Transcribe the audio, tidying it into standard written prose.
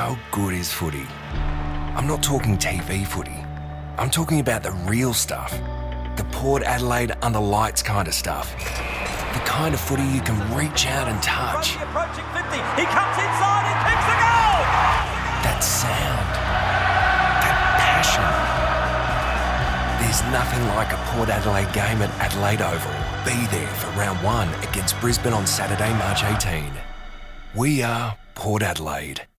How good is footy? I'm not talking TV footy. I'm talking about the real stuff. The Port Adelaide under lights kind of stuff. The kind of footy you can reach out and touch. Approaching 50. He comes inside and kicks the goal! That sound. That passion. There's nothing like a Port Adelaide game at Adelaide Oval. Be there for round 1 against Brisbane on Saturday, March 18. We are Port Adelaide.